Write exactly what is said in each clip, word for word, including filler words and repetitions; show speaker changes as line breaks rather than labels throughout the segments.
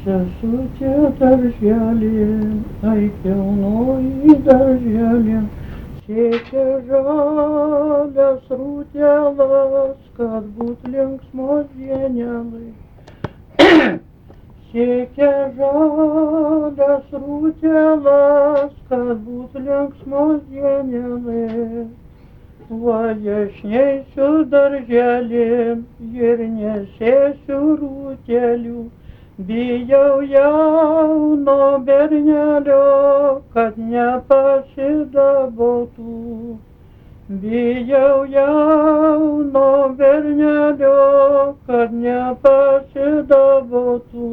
Sesutė darželin, eik jaunoji darželin, siekia žalias rūtelas, kad būt linksmos dienelai. Siekia žalias rūtelas, kad būt linksmos dienelai. Važešniai su darželin ir nesėsiu rūtelių, bijau jauno bernelio, kad nepasidabotų. Bijau jauno bernelio, kad nepasidabotų.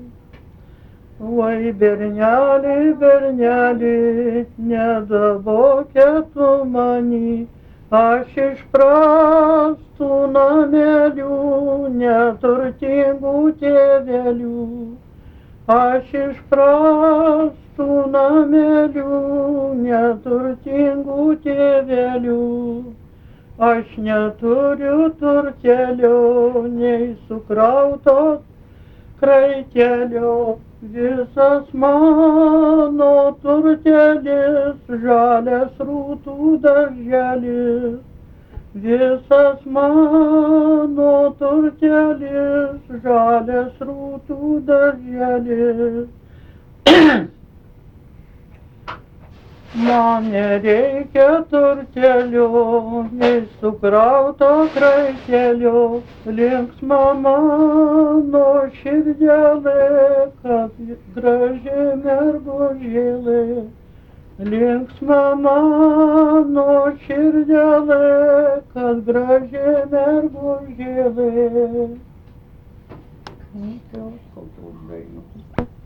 Oi berneli, berneli, nedabokė tu mani, aš iš prastų namelių, neturtingų tėvelių. Aš iš prastų namelių, neturtingų tėvelių. Aš neturiu turtelio, nei sukrautos kraitelio. Visas mano turtelis, žalias rūtų darželis. Visas mano turtelis, žalias rūtų darželis. Man nereikia turtelio, nei sukrauto kraitelio, linksma mano širdelė, kad graži mergužėlė. Linksma mano širdelė, kad graži mergužėlė.